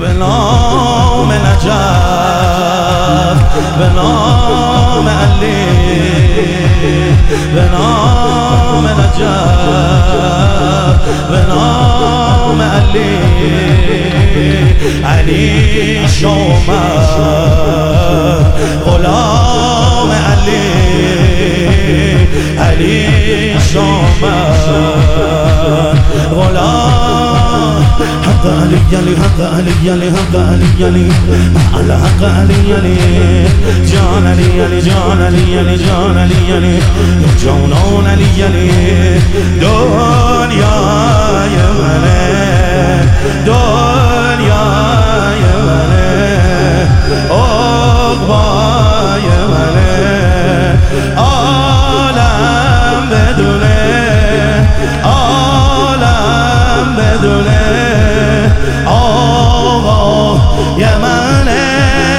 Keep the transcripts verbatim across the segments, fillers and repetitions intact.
به نام نجف، به نام علی، به نام نجف، به نام علی. علی شومد غلام علی، علی شومد غلام. حق علی علی حق علی علی حق علی علی على حق علی علی جان علی علی جان علی علی جان علی علی جانان علی علی. دنیای منه، دنیای منه، عقبای منه، عالم بدونه، عالم بدونه آقا یمنه.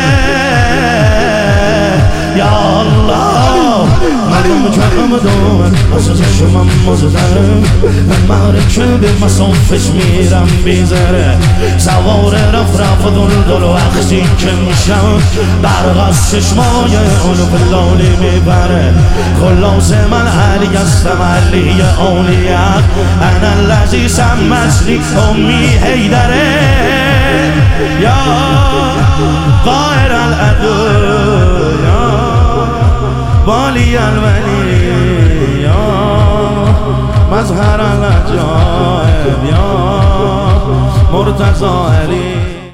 یا الله من مجرمدم اساس شما مزدرم، من معرکه به مسافش میرم بیزره، سوار رف رف دل دل و وقتی که میشم برق از چشمای اونو بلالی میبره. خلاص من علی هستم، علی اولیت، انا الذی سمتنی امی حیدره. یا قاهر العدو، یا والی الولی، یا مظهر العجائب، یا مرتضی علی.